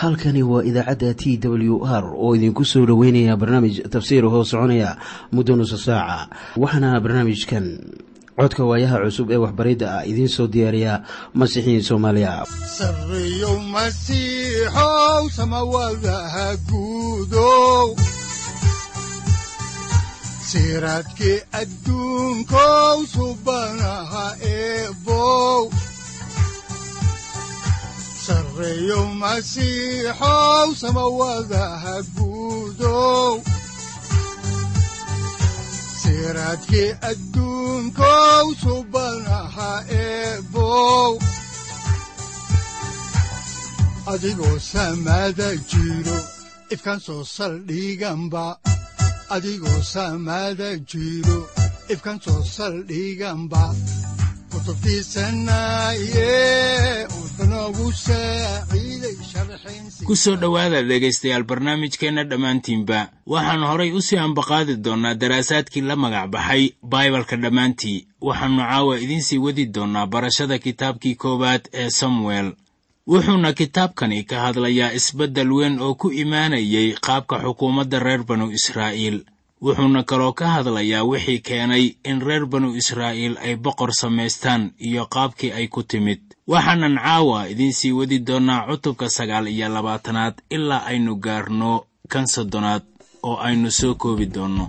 halkani waa idaacadda TWR oo idinku soo dhaweynaya barnaamij tafsiir hoo soconaya muddo nusu saaca. Waxaana barnaamijkan codka waayaha cusub ee waxbaridda ah idiin soo diyaariya Masiixiin Soomaaliya. Sarreeyo Masiixow samawadaha guudow, siraadkii adduunkow subanaha eebow. Sarreeyo Masiixow samawadaha guudow, siraadkii adduunkow subanaha eebow. Adigoo samada jiro ifkaan soo saldhiganba, adigoo samada jiro ifkaan soo saldhiganba. ku soo dhowaada dhegaystayaal barnaamijkeenna dhammaantiinba. waxaan horay u sii ambaqaadi doonnaa daraasaadkii la magac baxay baibalka dhammaantii. waxaannu caawa idiin sii wadi doonnaa barashada kitaabkii koowaad ee samuel. wuxuuna kitaabkani ka hadlayaa isbeddel weyn oo ku imaanayay qaabka xukuumadda reer banu israa'iil. wuxuuna kaloo ka hadlayaa wixii keenay in reer banu israa'iil ay boqor samaystaan iyo qaabkii ay ku timid. waxaanan caawa idiin sii wadi doonnaa cutubka 29 ilaa aynu gaarno kan 30 oo aynu soo koobi doonno.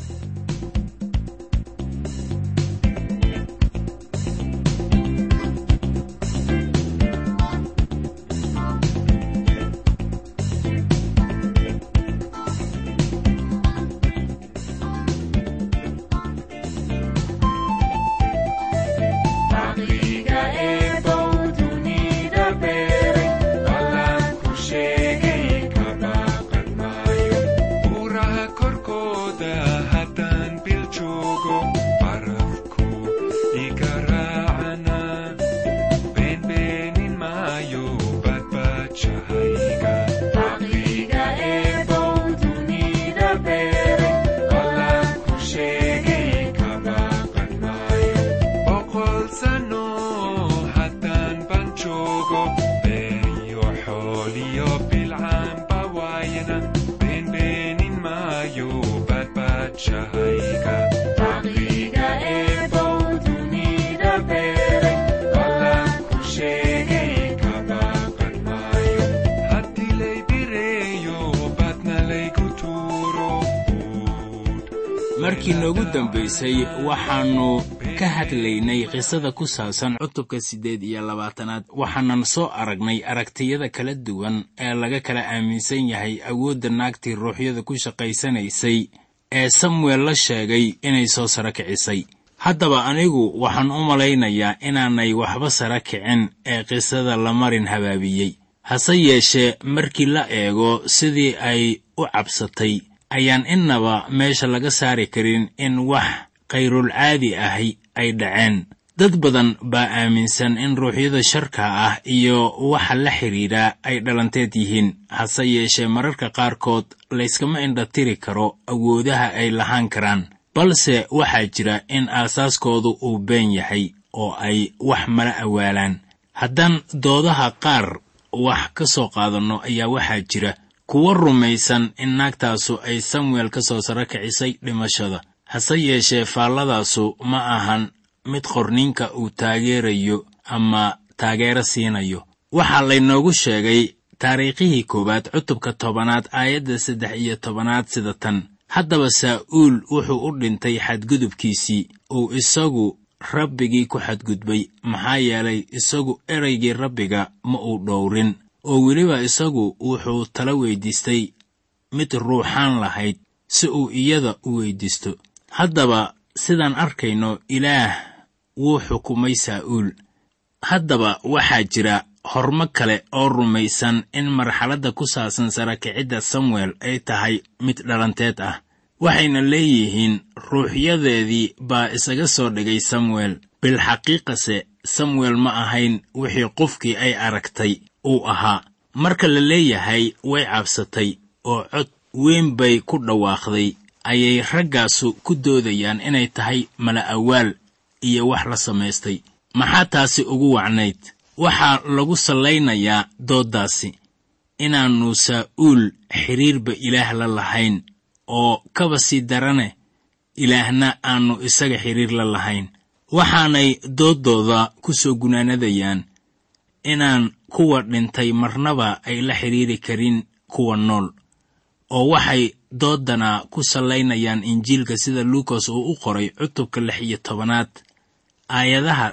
markii noogu dambaysay waxaannu ka hadlaynay qisada ku saabsan cutubka 28. waxaanan soo aragnay aragtiyada kala duwan ee laga kala aaminsan yahay awoodda naagtii ruuxyada ku shaqaysanaysay ee Samuel la sheegay inay soo sara kicisay. haddaba anigu waxaan u malaynayaa inaanay waxba sara kicin ee qisada la marin habaabiyey. hase yeeshee markii la eego sidii ay u cabsatay ayaan innaba meesha laga saari karin in wax qayrul caadi ahi ay dhaceen. dad badan baa aaminsan in ruuxyada sharka ah iyo waxa la xiriira ay dhalanteed yihiin. hase yeeshee mararka qaarkood layskama indhatiri karo awoodaha ay lahaan karaan, balse waxaa jira in aasaaskoodu uu been yahay oo ay wax mala awaalaan. haddaan doodaha qaar wax ka soo qaadanno ayaa waxaa jira kuwa rumaysan in naagtaasu ay Samuel ka soo sara kicisay dhimashada. hase yeeshee faalladaasu ma ahan mid qorninka uu taageerayo ama taageero siinayo. waxaa laynoogu sheegay taariikhihii koowaad cutubka 10 aayadda 13 sida tan: haddaba Saa'uul wuxuu u dhintay xadgudubkiisii uu isagu rabbigii ku xadgudbay, maxaa yeelay isagu eraygii rabbiga ma uu dhowrin, oo weliba isagu wuxuu tala weydiistay mid ruuxaan lahayd si uu iyada u weydiisto. haddaba sidaan arkayno Ilaah wuu xukumay Saa'uul. haddaba waxaa jira hormo kale oo rumaysan in marxaladda ku saabsan sara kicidda Samuel ay tahay mid dhalanteed ah. waxayna leeyihiin ruuxyadeedii baa isaga soo dhigay Samuel. bilxaqiiqase Samuel ma ahayn wixii qofkii ay aragtay uu ahaa. marka la leeyahay way cabsatay oo cod weyn bay ku dhawaaqday, ayay raggaasu ku doodayaan inay tahay mala awaal iyo wax la samaystay. maxaa taasi ugu wacnayd? waxaa lagu salaynayaa doodaasi inaannu saa'uul xiriirba ilaah la lahayn, oo kaba sii darane ilaahna aannu isaga xiriir la lahayn. waxaanay doodooda ku soo gunaanadayaan inaan kuwa dhintay marnaba ay la xiriiri karin kuwa nool, oo waxay doodana ku salaynayaan injiilka sida luukas uu u qoray cutubka 16 aayadaha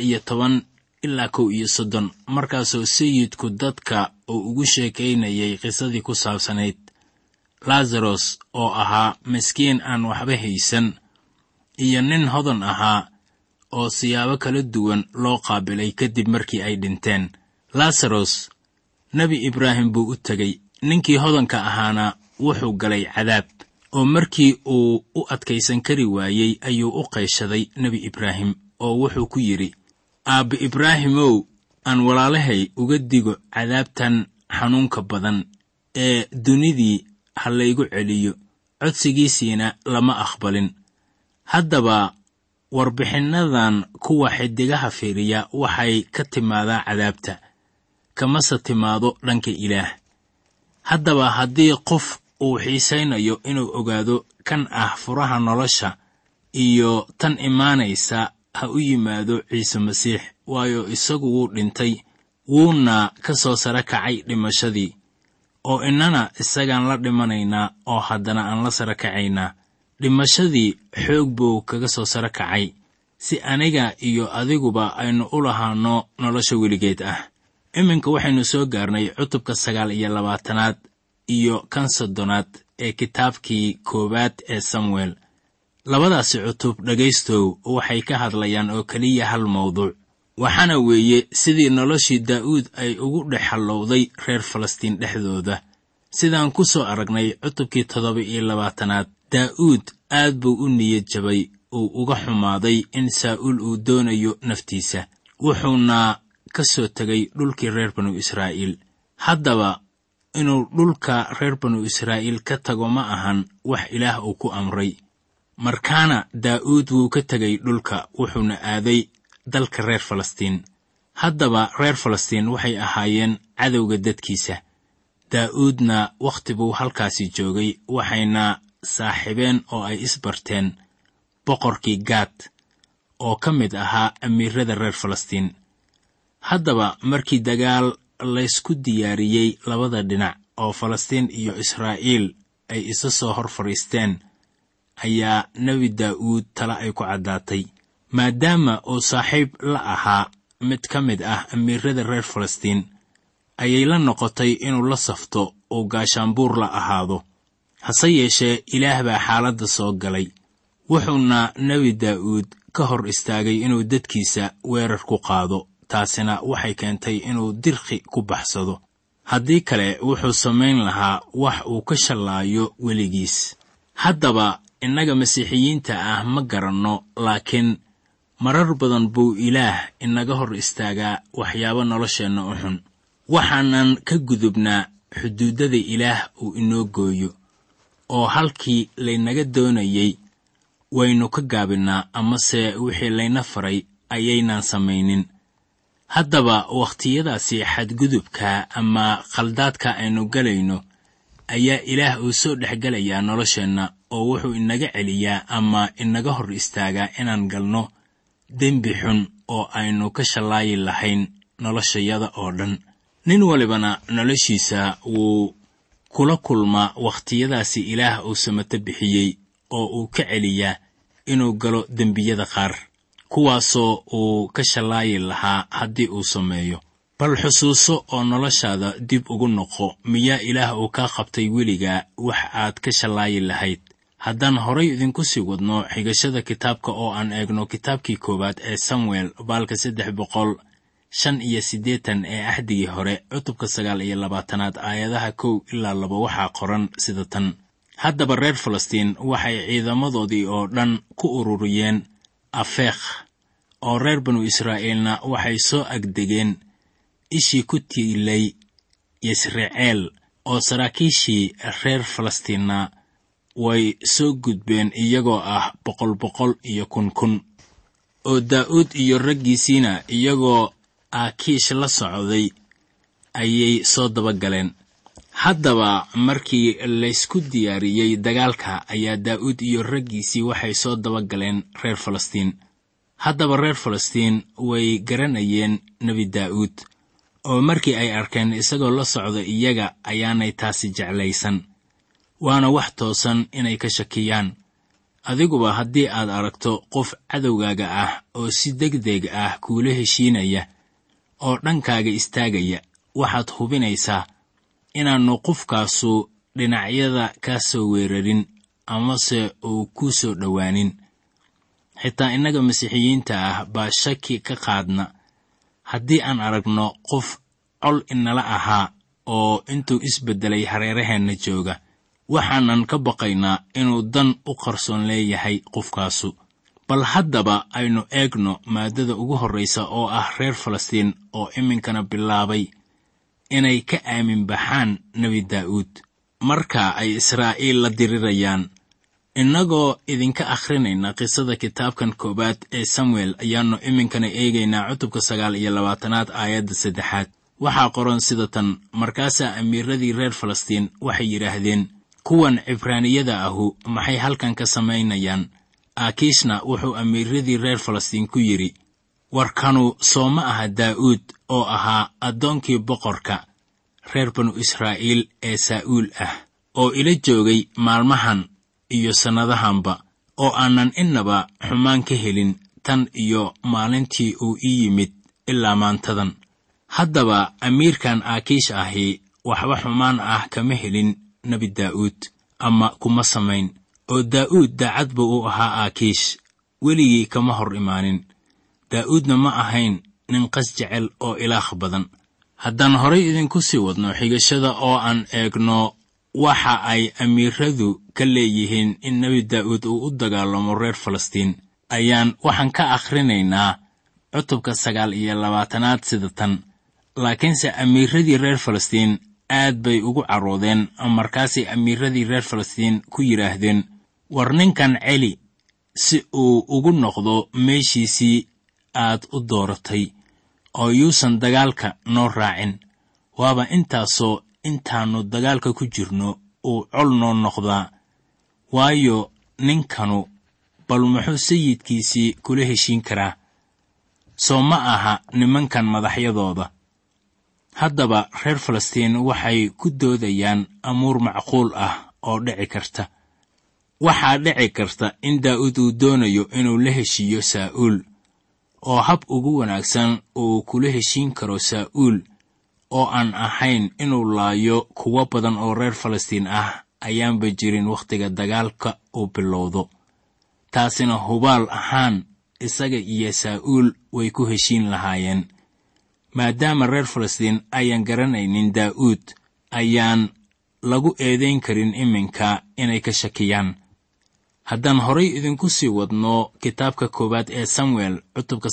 9 ilaa 11, markaasoo sayidku dadka uu ugu sheekaynayay qisadii ku saabsanayd laasaros oo ahaa miskiin aan waxba haysan, iyo nin hodan ahaa oo siyaabo kala duwan loo qaabilay kadib markii ay dhinteen. laasaros nebi ibraahim buu u tegey, ninkii hodanka ahaana wuxuu galay cadaab, oo markii uu u adkaysan kari waayey ayuu u qayshaday nebi ibraahim oo wuxuu ku yidhi, aabbe ibraahimow, aan walaalahay uga digo cadaabtan xanuunka badan ee dunidii ha laygu celiyo. codsigiisiina lama aqbalin. haddaba warbixinnadan kuwa xidigaha fiiriya waxay ka timaadaa cadaabta, kamase timaado dhanka ilaah. haddaba haddii qof uu xiisaynayo inuu ogaado kan ah furaha nolosha iyo tan imaanaysa, ha u yimaado ciise masiix, waayo isagu wuu dhintay, wuuna ka soo sare kacay dhimashadii, oo innana isagaan la dhimanaynaa oo haddana aan la sare kacaynaa. dhimashadii xoog buu kaga soo sare kacay, si aniga iyo adiguba aynu u lahaanno nolosha weligeed ah. iminka waxaynu soo gaarnay cutubka 29 iyo 30 ee kitaabkii 1 ee samuel. labadaasi cutub dhegaystow waxay ka hadlayaan oo keliya hal mawduuc, waxaana weeye sidii noloshii daa'uud ay ugu dhex hallowday reer falastiin dhexdooda. sidaan ku soo aragnay cutubkii 27 daa'uud aad buu u niyad jabay, uu uga xumaaday in saa'uul uu doonayo naftiisa, wuxuuna ka soo tegay dhulkii reer banu israa'iil. haddaba inuu dhulka reer banu israa'iil ka tago ma ahan wax ilaah uu ku amray. markaana daa'uud wuu ka tegay dhulka, wuxuuna aaday dalka reer falastiin. haddaba reer falastiin waxay ahaayeen cadowga dadkiisa. daa'uudna wakhti buu halkaasi joogay, waxayna saaxiibeen oo ay isbarteen boqorkii gaad oo ka mid ahaa amiirada reer falastiin. haddaba markii dagaal laysku diyaariyey labada dhinac oo falastiin iyo israa'iil ay isa soo hor fadhiisteen, ayaa nebi daa'uud tala ay ku caddaatay. maadaama uu saaxiib la ahaa mid ka mid ah amiirada reer falastiin, ayay la noqotay inuu la safto oo gaashaanbuur la ahaado. hase yeeshee ilaah baa xaaladda soo galay, wuxuuna nebi daa'uud ka hor istaagay inuu dadkiisa weerar ku qaado. taasina waxay keentay inuu dirqi ku baxsado. haddii kale wuxuu samayn lahaa wax uu ka shallaayo weligiis. haddaba innaga masiixiyiinta ah ma garanno, laakiin marar badan buu ilaah inaga hor istaagaa waxyaabo nolosheenna u xun. waxaanan ka gudubnaa xuduudada ilaah uu inoo gooyo, oo halkii laynaga doonayey waynu ka gaabinnaa, amase wixii layna faray ayaynaan samaynin. haddaba wakhtiyadaasi xadgudubka ama khaldaadka aynu galayno ayaa ilaah uu soo dhexgelayaa nolosheenna, oo wuxuu inaga celiyaa ama inaga hor istaagaa inaan galno dembi xun oo aynu ka shallaayi lahayn noloshayada oo dhan. nin walibana noloshiisa wuu kula kulmaa wakhtiyadaasi ilaah uu samato bixiyey, oo uu ka celiyaa inuu galo dembiyada qaar, kuwaasoo uu ka shallaayi lahaa haddii uu sameeyo. bal xusuuso oo noloshaada dib ugu noqo, miyaa ilaah uu kaa qabtay weligaa wax aad ka shallaayi lahayd? haddaan horay idinku sii wadno xigashada kitaabka oo aan eegno kitaabkii 1 ee samuel baalka 385 ee ahdigii hore cutubka 29 aayadaha 1 ilaa 2 waxaa qoran sida tan: haddaba reer falastiin waxay ciidamadoodii oo dhan ku ururiyeen afeekh, oo reer banu israa'iilna waxay soo agdegeen ishii ku tiilay yisraceel, oo saraakiishii reer falastiinna way soo gudbeen iyagoo ah 100 iyo 1,000. oo daa'uud iyo raggiisiina iyagoo aakiish la socday ayay soo dabagaleen. haddaba markii laysku diyaariyey dagaalka ayaa daa'uud iyo raggiisii waxay soo dabagaleen reer falastiin. haddaba reer falastiin way garanayeen nebi daa'uud, oo markii ay arkeen isagoo la socda iyaga ayaanay taasi jeclaysan. waana wax toosan inay ka shakiyaan. adiguba haddii aad aragto qof cadowgaaga ah oo si degdeg ah kuula heshiinaya oo dhankaaga istaagaya, waxaad hubinaysaa inaannu qofkaasu dhinacyada kaa soo weerarin amase uu kuu soo dhowaanin. xitaa innaga masiixiyiinta ah baa shaki ka qaadna haddii aan aragno qof col inala ahaa oo intuu isbeddelay hareeraheenna jooga. waxaanan ka baqaynaa inuu dan u qarsoon leeyahay qofkaasu. bal haddaba aynu eegno maaddada ugu horraysa oo ah reer falastiin oo iminkana bilaabay inay ka aamin baxaan nebi daa'uud marka ay israa'iil la dirirayaan. innagoo idinka akhrinayna qisada kitaabkan koowaad ee samuel ayaannu iminkana eegaynaa cutubka 29 aayadda 3. waxaa qoran sida tan: markaasaa amiiradii reer falastiin waxay yidhaahdeen, kuwan cibraaniyada ahu maxay halkan ka samaynayaan? aakiishna wuxuu amiiradii reer falastiin ku yidhi, warkanu soo ma aha daa'uud oo ahaa addoonkii boqorka reer banu israa'iil ee saa'uul ah, oo ila joogay maalmahan iyo sannadahanba, oo aanan innaba xumaan ka helin tan iyo maalintii uu ii yimid ilaa maantadan. haddaba amiirkan aakiish ahi waxba xumaan ah kama helin nebi daa'uud ama kuma samayn, oo daa'uud daacad buu u ahaa aakiish, weligii kama hor imaanin. daa'uudna ma ahayn nin qas jecel oo ilaah badan. haddaan horay idinku sii wadno xigashada oo aan eegno waxa ay amiiradu ka leeyihiin in nebi daa'uud uu u dagaalamo reer falastiin, waxaan ka akhrinaynaa cutubka 29 sida tan: laakiinse amiiradii reer falastiin aad bay ugu carroodeen. markaasay amiiradii reer falastiin ku yidhaahdeen, war ninkan celi si uu ugu noqdo meeshiisii aad u dooratay, oo yuusan dagaalka noo raacin. waaba intaasoo intaannu dagaalka ku jirno uu col noo noqdaa. waayo ninkanu bal muxuu sayidkiisii kula heshiin karaa? soo ma aha nimankan madaxyadooda. haddaba reer falastiin waxay ku doodayaan amuur macquul ah oo dhici karta. waxaa dhici karta in daa'uud uu doonayo inuu la heshiiyo saa'uul, oo hab ugu wanaagsan uu kula heshiin karo saa'uul oo aan ahayn inuu laayo kuwo badan oo reer falastiin ah ayaanba jirin wakhtiga dagaalka uu bilowdo. taasina hubaal ahaan isaga iyo saa'uul way ku heshiin lahaayeen. maadaama reer falastiin ayaan garanaynin daa'uud, ayaan lagu eedayn karin iminka inay ka shakiyaan. haddaan horay idinku sii wadno kitaabka koowaad ee samuel cutubka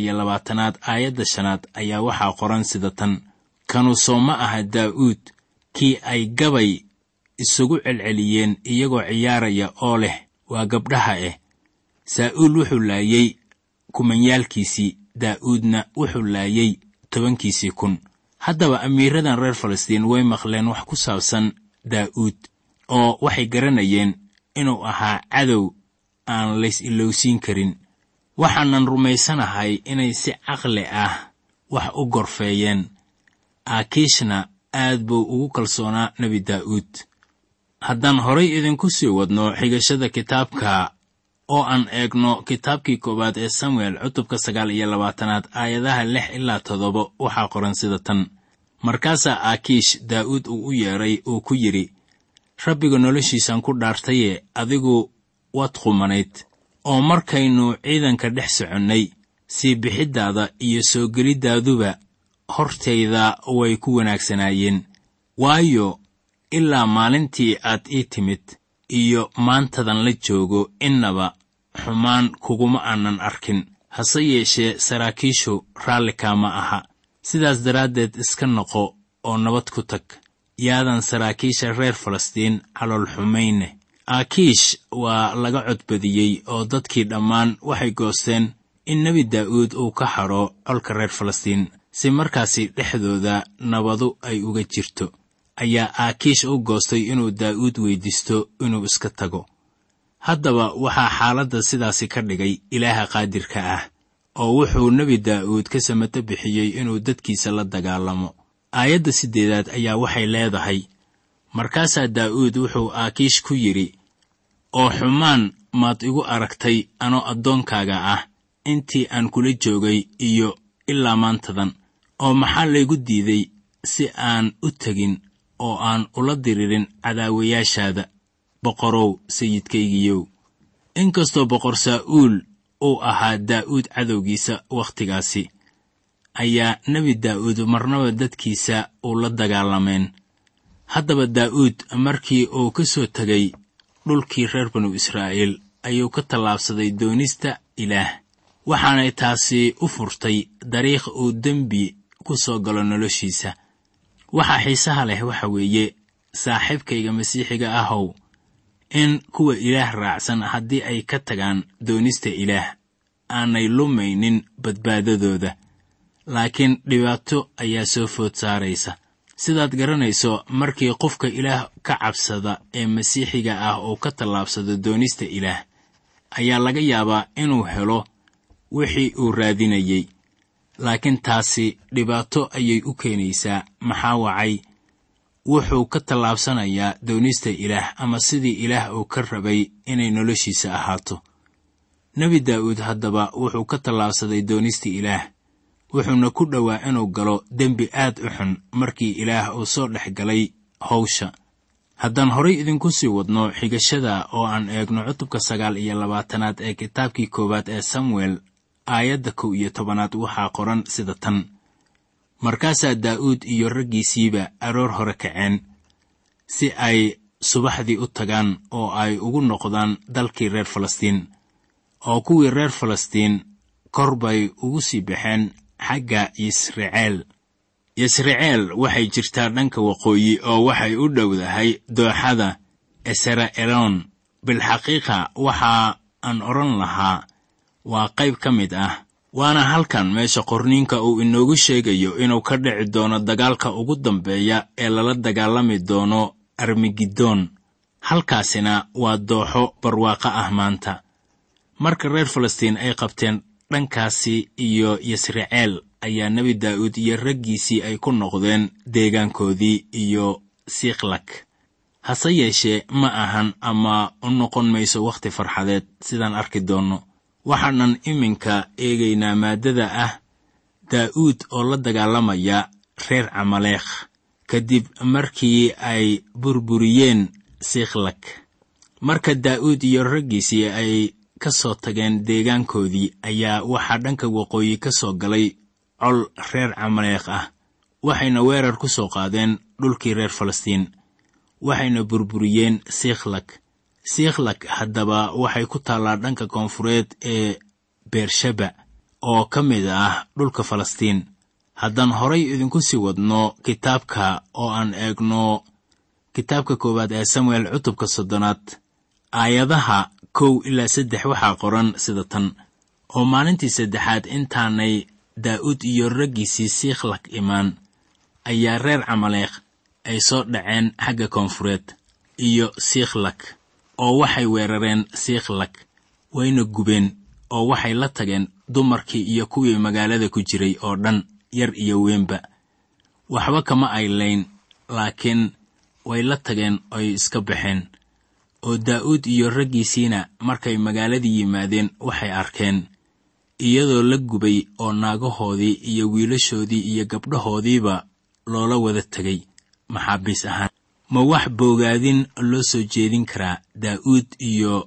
29 aayadda 5 ayaa waxaa qoran sida tan: kanu soo ma aha daa'uud kii ay gabay isugu celceliyeen iyagoo ciyaaraya oo leh, waa gabdhaha saa'uul wuxuu laayay kumanyaalkiisii, daa'uudna wuxuu laayay 10,000. haddaba amiiradan reer falastiin way maqleen wax ku saabsan daa'uud, oo waxay garanayeen inuu ahaa cadow aan lays ilowsiin karin. waxaanan rumaysanahay inay si caqli ah wax u gorfeeyeen. aakiishna aad buu ugu kalsoonaa nebi daa'uud. haddaan horay idinku sii wadno xigashada kitaabka oo aan eegno kitaabkii koowaad ee samuel cutubka 29 aayadaha 6 ilaa 7 waxaa qoran sida tan: markaasaa aakiish daa'uud uu u yeeray uu ku yidhi, rabbiga noloshiisaan ku dhaartaye adigu waad qumanayd, oo markaynu ciidanka dhex soconnay, sii bixiddaada iyo soo gelidaaduba hortayda way ku wanaagsanaayeen. waayo ilaa maalintii aad ii timid iyo maantadan la joogo innaba xumaan kuguma aanan arkin. hase yeeshee saraakiishu raalli kaama aha. sidaas daraaddeed iska noqo oo nabad ku tag, yaadan saraakiisha reer falastiin calool xumayne. aakiish waa laga codbadiyey oo dadkii dhammaan waxay goosteen in nebi daa'uud uu ka hadho colka reer falastiin, si markaasi dhexdooda nabadu ay uga jirto. ayaa aakiish u goostay inuu daa'uud weydiisto inuu iska tago. haddaba waxaa xaaladda sidaasi ka dhigay ilaaha qaadirka ah, oo wuxuu nebi daa'uud ka samata bixiyey inuu dadkiisa la dagaalamo. aayadda 8 ayaa waxay leedahay, markaasaa daa'uud wuxuu aakiish ku yidhi, oo xumaan maad igu aragtay anoo addoonkaaga ah intii aan kula joogay iyo ilaa maantadan, oo maxaa laygu diiday si aan u tegin oo aan ula diririn cadaawayaashaada, boqorow sayidkaygiyow. inkastoo boqor saa'uul uu ahaa daa'uud cadowgiisa wakhtigaasi, ayaa nebi daa'uud marnaba dadkiisa uu la dagaalameen. haddaba daa'uud markii uu ka soo tegay dhulkii reer banu israa'iil ayuu ka tallaabsaday doonista ilaah, waxaanay taasi u furtay dariiq uu dembi ku soo galo noloshiisa. waxaa xiisaha leh waxa weeye, saaxiibkayga masiixiga ahow, in kuwa ilaah raacsan haddii ay ka tagaan doonista ilaah aanay lumaynin badbaadadooda, laakiin dhibaato ayaa soo food saaraysa. sidaad garanayso, markii qofka ilaah ka cabsada ee masiixiga ah oo ka tallaabsado doonista ilaah, ayaa laga yaabaa inuu helo wixii uu raadinayay, laakiin taasi dhibaato ayay u keenaysaa. maxaa wacay? wuxuu ka tallaabsanayaa doonista ilaah, ama sidii ilaah uu ka rabay inay noloshiisa ahaato. nebi daa'uud haddaba wuxuu ka tallaabsaday doonista ilaah, wuxuuna ku dhowaa inuu galo dembi aad u xun markii ilaah uu soo dhex galay hawsha. haddaan horay idinku sii wadno xigashada oo aan eegno cutubka 29 ee kitaabkii 1 ee samuel, aayadda 11 waxaa qoran sida tan, markaasaa daa'uud iyo raggiisiiba aroor hore kaceen si ay subaxdii u tagaan oo ay ugu noqdaan dalkii reer falastiin. oo kuwii reer falastiin kor bay ugu sii baxeen xagga yisraceel. yisraceel waxay jirtaa dhanka waqooyi oo waxay u dhowdahay dooxada esra'eloon. bilxaqiiqa waxa aan odhan lahaa waa qayb ka mid ah, waana halkan meesha qorniinka uu inoogu sheegayo inuu ka dhici doono dagaalka ugu dambeeya ee lala dagaalami doono armageddon. halkaasina waa dooxo barwaaqo ah maanta. marka reer falastiin ay qabteen dhankaasi iyo yisraceel, ayaa nebi daa'uud iyo raggiisii ay ku noqdeen deegaankoodii iyo siiklak. hase yeeshee ma ahan ama u noqon mayso wakhti farxadeed sidaan arki doonno. waxaanan iminka eegaynaa maaddada ah daa'uud oo la dagaalamaya reer camaleekh kadib markii ay burburiyeen siiklak. marka daa'uud iyo raggiisii ay ka soo tageen deegaankoodii, ayaa waxaa dhanka waqooyi ka soo galay col reer camaleekh ah, waxayna weerar ku soo qaadeen dhulkii reer falastiin, waxayna burburiyeen siiklak. siiklak haddaba waxay ku taallaa dhanka koonfureed ee beersheba oo ka mid ah dhulka falastiin. haddaan horay idinku sii wadno kitaabka oo aan eegno kitaabka 1 ee samuel cutubka 30 aayadaha 1 ilaa 3 waxaa qoran sida tan, oo maalintii 3aad intaanay daa'uud iyo raggiisii siiklak imaan, ayaa reer camaleekh ay soo dhaceen xagga koonfureed iyo siiklak, oo waxay weerareen siiklak, wayna gubeen, oo waxay la tageen dumarkii iyo kuwii magaalada ku jiray oo dhan, yar iyo weynba. waxba kama ay layn, laakiin way la tageen oy iska baxeen. oo daa'uud iyo raggiisiina markay magaaladii yimaadeen waxay arkeen iyadoo la gubay oo naagahoodii iyo wiilashoodii iyo gabdhahoodiiba loola wada tegay maxaabiis ahaan. ma wax boogaadin loo soo jeedin karaa daa'uud iyo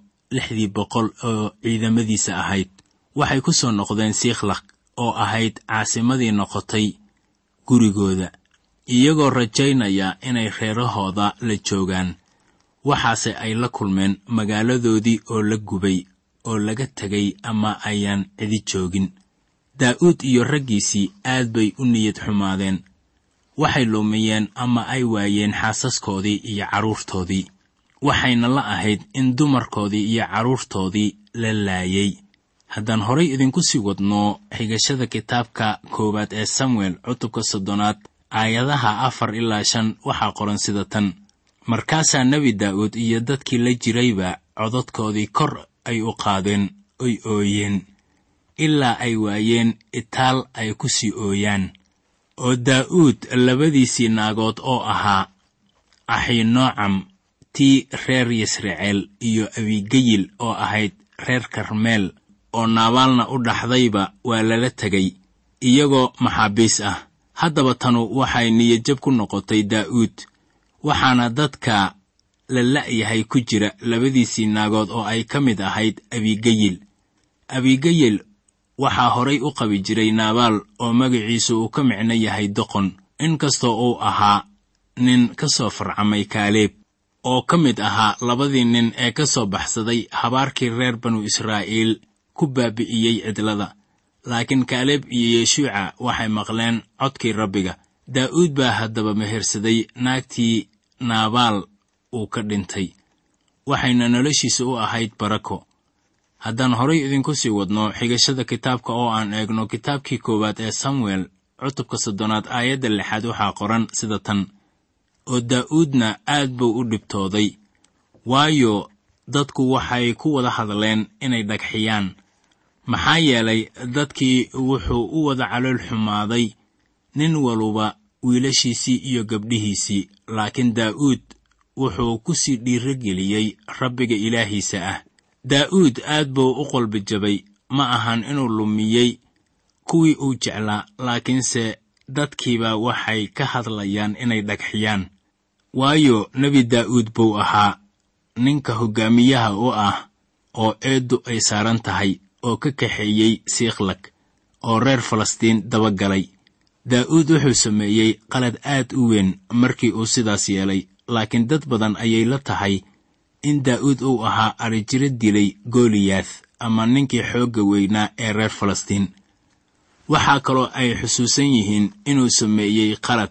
600 oo ciidamadiisa ahayd? waxay ku soo noqdeen siiklak oo ahayd caasimadii noqotay gurigooda, iyagoo rajaynaya inay reerahooda la joogaan. waxaase ay la kulmeen magaaladoodii oo la gubay oo laga tegay ama ayaan cidi joogin. daa'uud iyo raggiisii aad bay u niyad xumaadeen. waxay lumiyeen ama ay waayeen xaasaskoodii iyo carruurtoodii, waxayna la ahayd in dumarkoodii iyo carruurtoodii la laayay. haddaan horay idinku sii wadno xigashada kitaabka 1 ee samuel cutubka 30 aayadaha 4-5 waxaa qoran sida tan: markaasaa nebi daa'uud iyo dadkii la jirayba codadkoodii kor ay u qaadeen oy ooyeen ilaa ay waayeen itaal ay ku sii ooyaan. oo daa'uud labadiisii naagood oo ahaa Axinoocam tii reer Yisraceel iyo Abigayil oo ahayd reer Karmeel oo Naabaalna u dhaxdayba waa lala tegay iyagoo maxaabiis ah. haddaba tanu waxay niyadjab ku noqotay daa'uud, waxaana dadka la la'yahay ku jira labadiisii naagood oo ay ka mid ahayd Abigayil. Abigayil waxaa horay u qabi jiray Naabaal oo magaciisu uu ka micno yahay doqon, inkastoo uu ahaa nin ka soo farcamay Kaaleeb oo ka mid ahaa labadii nin ee ka soo baxsaday habaarkii reer banu Israa'iil ku baabi'iyey cidlada. laakiin Kaaleeb iyo Yeshuuca waxay maqleen codkii Rabbiga. daa'uud baa haddaba mehersaday naagtii Naabaal uu ka dhintay, waxayna noloshiisa u ahayd barako. haddaan horay idinku sii wadno xigashada kitaabka oo aan eegno kitaabkii 1 ee Samuel cutubka 3 aayadda 6 waxaa qoran sida tan: oo daa'uudna aad buu u dhibtooday, waayo dadku waxay ku wada hadleen inay dhagxiyaan. maxaa yeelay dadkii wuxuu u wada calool xumaaday, nin waluba wiilashiisii iyo gabdhihiisii. laakiin daa'uud wuxuu ku sii dhiirigeliyey Rabbiga Ilaahiisa ah. daa'uud aad buu u qalbi jabay, ma ahan inuu lumiyey kuwii uu jeclaa, laakiinse dadkiiba waxay ka hadlayaan inay dhagxiyaan. waayo nebi daa'uud buu ahaa ninka hoggaamiyaha u ah oo eeddu ay saaran tahay, oo ka kaxeeyey Siiqlag oo reer Falastiin dabagalay. daa'uud wuxuu sameeyey qalad aad u weyn markii uu sidaas yeelay, laakiin dad badan ayay la tahay in daa'uud uu ahaa arijiro dilay Gooliyath ama ninkii xoogga weynaa ee reer Falastiin. waxaa kaloo ay xusuusan yihiin inuu sameeyey qalad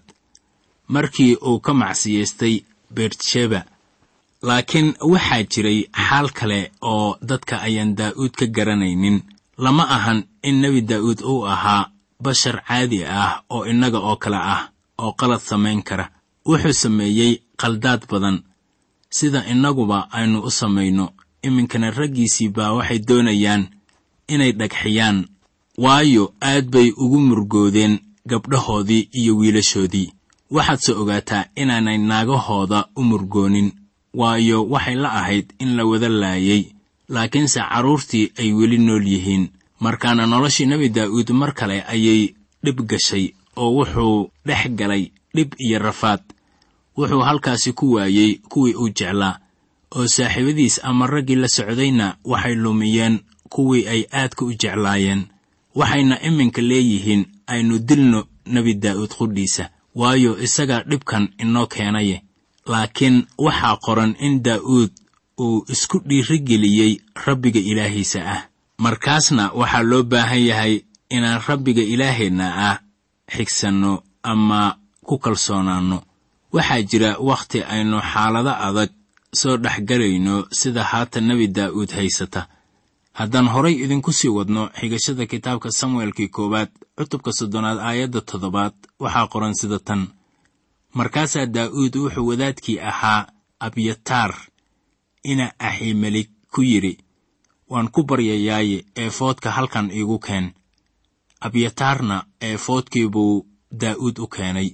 markii uu ka macsiyeystay Beersheba. laakiin waxaa jiray xaal kale oo dadka ayaan daa'uud ka garanaynin. lama ahan in nebi daa'uud uu ahaa bashar caadi ah oo innaga oo kale ah oo qalad samayn kara. wuxuu sameeyey qaldaad badan sida innaguba aynu u samayno. iminkana raggiisii baa waxay doonayaan inay dhagxiyaan, waayo aad bay ugu murgoodeen gabdhahoodii iyo wiilashoodii. waxaad soo ogaataa inaanay naagahooda u murgoonin, waayo waxay la ahayd in la wada laayay, laakiinse carruurtii ay weli nool yihiin. markaana noloshii nebi daa'uud mar kale ayay dhib gashay oo wuxuu dhex galay dhib iyo rafaad. wuxuu halkaasi ku waayey kuwii uu jeclaa, oo saaxiibadiis ama raggii la socdayna waxay lumiyeen kuwii ay aadka u jeclaayeen. waxayna iminka leeyihiin aynu dilno nebi daa'uud qudhiisa, waayo isagaa dhibkan inoo keenaye. laakiin waxaa qoran in daa'uud uu isku dhiirigeliyey Rabbiga Ilaahiisa ah. markaasna waxaa loo baahan yahay inaan Rabbiga Ilaaheenna ah xigsanno ama ku kalsoonaanno. waxaa jira wakhti aynu xaalado adag soo dhexgalayno sida haatan nebi daa'uud haysata. haddaan horay idinku sii wadno xigashada kitaabka Samuelkii 1 cutubka 3 aayadda 7 waxaa qoran sida tan: markaasaa daa'uud wuxuu wadaadkii ahaa Abyataar ina Ahimelek ku yidhi, waan ku baryayaaye eefoodka halkan iigu keen. Abyataarna eefoodkii buu daa'uud u keenay.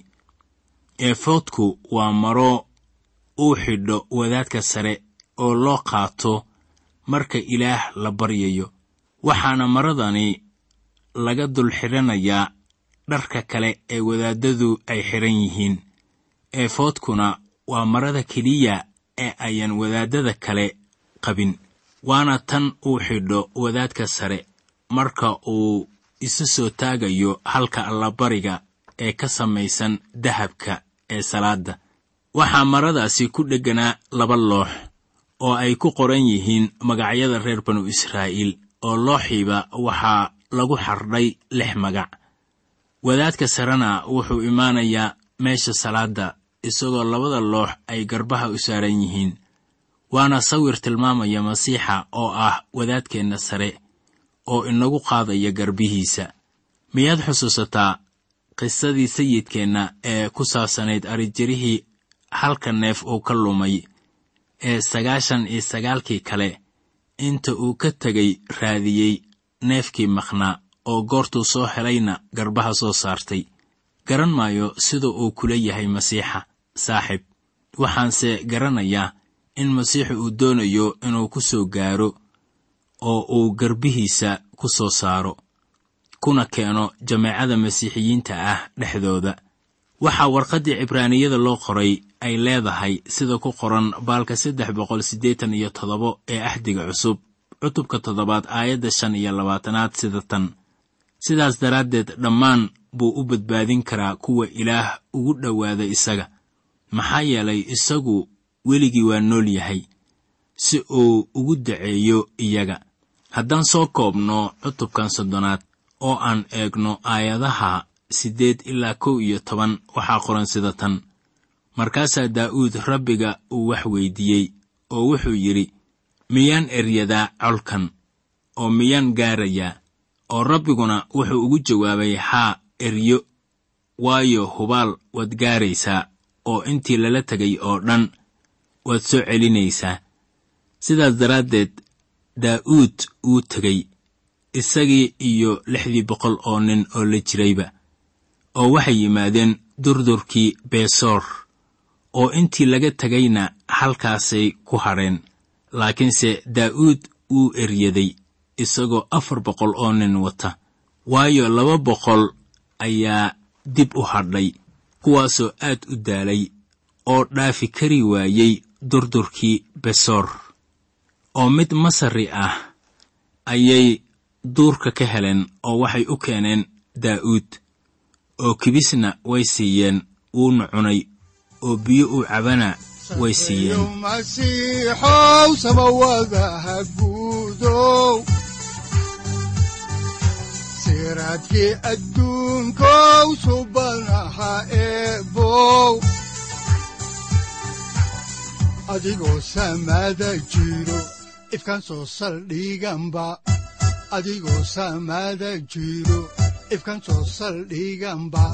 eefoodku waa maro uu xidho wadaadka sare oo loo qaato marka Ilaah la baryayo, waxaana maradani laga dul xidhanayaa dharka kale ee wadaadadu ay xidhan yihiin. eefoodkuna waa marada keliya ee ayaan wadaadada kale qabin, waana tan uu xidho wadaadka sare marka uu isu soo taagayo halka allabariga ee ka samaysan dahabka ee salaada. waxaa maradaasi ku dhegganaa 2 loox oo ay ku qoran yihiin magacyada reer banu Israa'iil, oo looxiiba waxaa lagu xardhay 6 magac. wadaadka sarena wuxuu imaanayaa meesha salaada isagoo 2 loox ay garbaha u saaran yihiin. waana sawir tilmaamaya Masiixa oo ah wadaadkeenna sare oo inagu qaadaya garbihiisa. miyaad xusuusataa qisadii sayidkeenna ee ku saabsanayd arijirihii halka neef uu ka lumay ee 99 kale inta uu ka tegay raadiyey neefkii maqnaa oo goortuu soo helayna garbaha soo saartay. garan maayo sida uu kula yahay masiixa saaxiib, waxaanse garanayaa in masiixu uu doonayo inuu ku soo gaaro oo uu garbihiisa ku soo saaro kuna keeno jameecada masiixiyiinta ah dhexdooda. waxaa warqaddii cibraaniyada loo qoray ay leedahay sida ku qoran baalka 387 ee ahdiga cusub cutubka 7 aayadda 25 sida tan: sidaas daraaddeed dhammaan buu u badbaadin karaa kuwa Ilaah ugu dhowaada isaga, maxaa yeelay isagu weligii waa nool yahay si uu ugu daceeyo iyaga. haddaan soo koobno cutubkan 30 oo aan eegno aayadaha 8 ilaa 11 waxaa qoran sida tan: markaasaa Daa'uud Rabbiga uu wax weydiiyey oo wuxuu yidhi, miyaan eryadaa colkan oo miyaan gaarayaa? oo Rabbiguna wuxuu ugu jawaabay, haa eryo, waayo hubaal waad gaaraysaa oo intii lala tegay oo dhan waad soo celinaysaa. sidaas daraaddeed Daa'uud uu tegay isagii iyo 600 oo nin oo la jirayba, oo waxay yimaadeen durdurkii Beesoor, oo intii laga tegayna halkaasay ku hadheen. laakiinse Daa'uud uu eryaday isagoo 400 oo nin wata, waayo 200 ayaa dib u hadhay, kuwaasoo aad u daalay oo dhaafi kari waayey durdurkii Beesoor. oo mid Masri ah ayay duurka ka heleen oo waxay u keeneen Daa'uud, oo kibisna way siiyeen, wuuna cunay, oo biyo uu cabana way siiyeen. masiixow samawadaha guudow, siraadkii adduunkow subanaha eebow, adigoo samada jiro ifkaan soo saldhiganba, adigoo samada jiro ifkaan soo saldhiganba.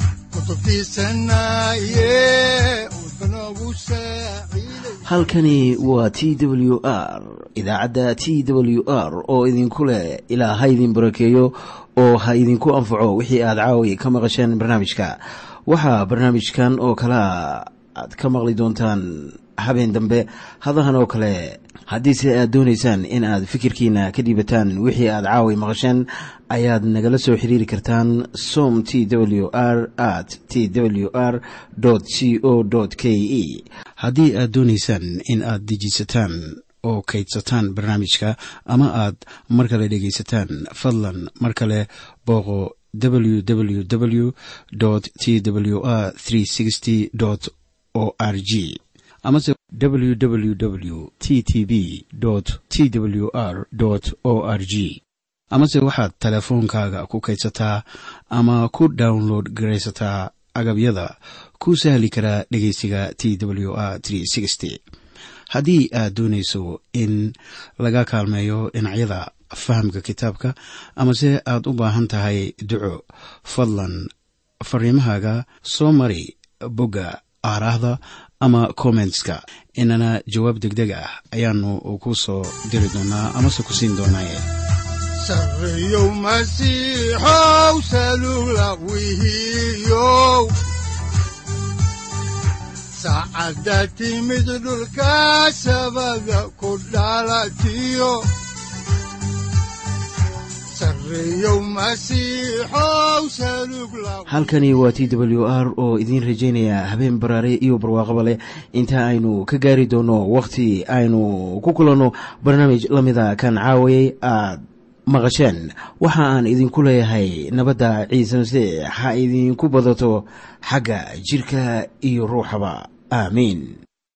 halkani waa TWR, idaacadda TWR oo idinku leh ilaa ha idin barakeeyo oo ha idinku anfaco wixii aad caawi ka maqasheen barnaamijka. waxaa barnaamijkan oo kala aad ka maqli doontaan habeen dambe hadahan oo kale. haddiise aad doonaysaan in aad fikirkiina ka dhiibataan wixii aad caawi maqasheen, ayaad nagala soo xiriiri kartaan som twr@twr.co.ke. haddii aad doonaysaan in aad dejisataan oo kaydsataan barnaamijka ama aad mar kale dhegaysataan, fadlan mar kale booqo www.twr360.org amase www.ttb.twr.org. amase waxaad teleefoonkaaga ku kaydsataa ama ku download garaysataa agabyada ku sahli karaa dhegaysiga TWR 360. haddii aad doonayso in laga kaalmeeyo dhinacyada fahamka kitaabka amase aad u baahan tahay duco, fadlan fariimahaaga soo mari bogga aaraahda ama commentska, inana jawaab degdeg ah ayaanu ku soo diri doonaa amase ku siin doonaaye. sareeyow masiixow salugla wihiyow, saacadda timid dhulka sabada ku dhalatiyo, halkani waa TWR oo idiin rajaynaya habeen baraare iyo barwaaqaba leh, inta aynu ka gaari doono wakhti aynu ku kulanno barnaamij la mida kan caawayay aad maqasheen. waxa aan idinku leeyahay nabadda ciise masiix ha idinku badato xagga jirka iyo ruuxaba. aamiin.